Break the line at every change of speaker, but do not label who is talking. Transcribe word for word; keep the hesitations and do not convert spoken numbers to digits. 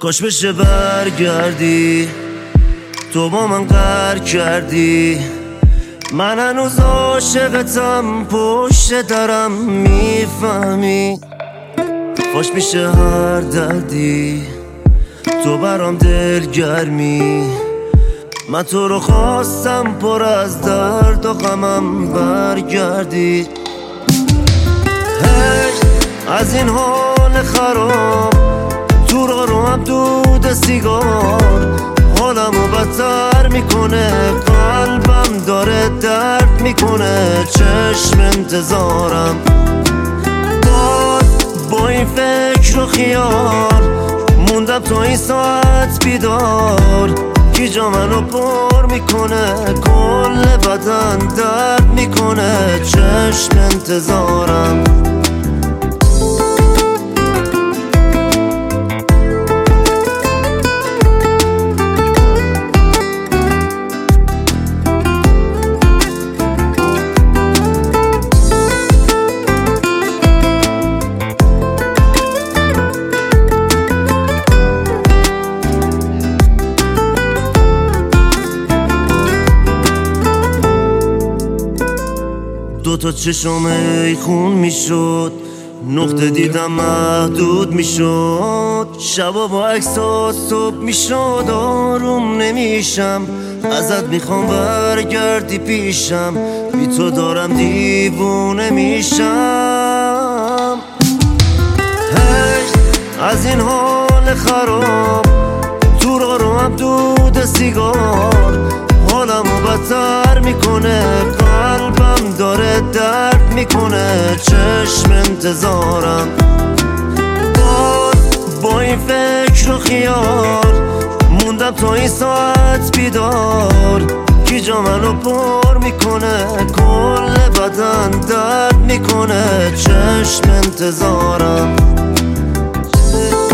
کاش بشه برگردی، تو با من قهر کردی، من هنوز عاشقتم، پشت درم میفهمی. خوش میشه هر دردی، تو برام دلگرمی، من تو رو خواستم پر از درد و غمم برگردی. هی از این حال خراب، تو رو رو هم دود سیگار، حالمو بدتر میکنه، قلبم داره درد میکنه، چشم انتظارم باز با این فکر و خیال، موندم تا این ساعت بیدار، کی جا منو پر میکنه، کل بدن درد میکنه، چشم انتظارم. دو تا چشم ای خون میشد، نقطه دیدم محدود میشد، شبا با عکسات صبح میشد، آروم نمیشم، ازت میخوام برگردی پیشم، بی تو دارم دیوونه میشم. هی از این حال خراب، تو رو رو هم دود سیگار، حالمو بدتر میکنه، قلبم داره درد میکنه، چشم انتظارم باز با این فکر و خیال، موندم تا این ساعت بیدار، کی جا منو پر میکنه، کل بدن درد میکنه، چشم انتظارم.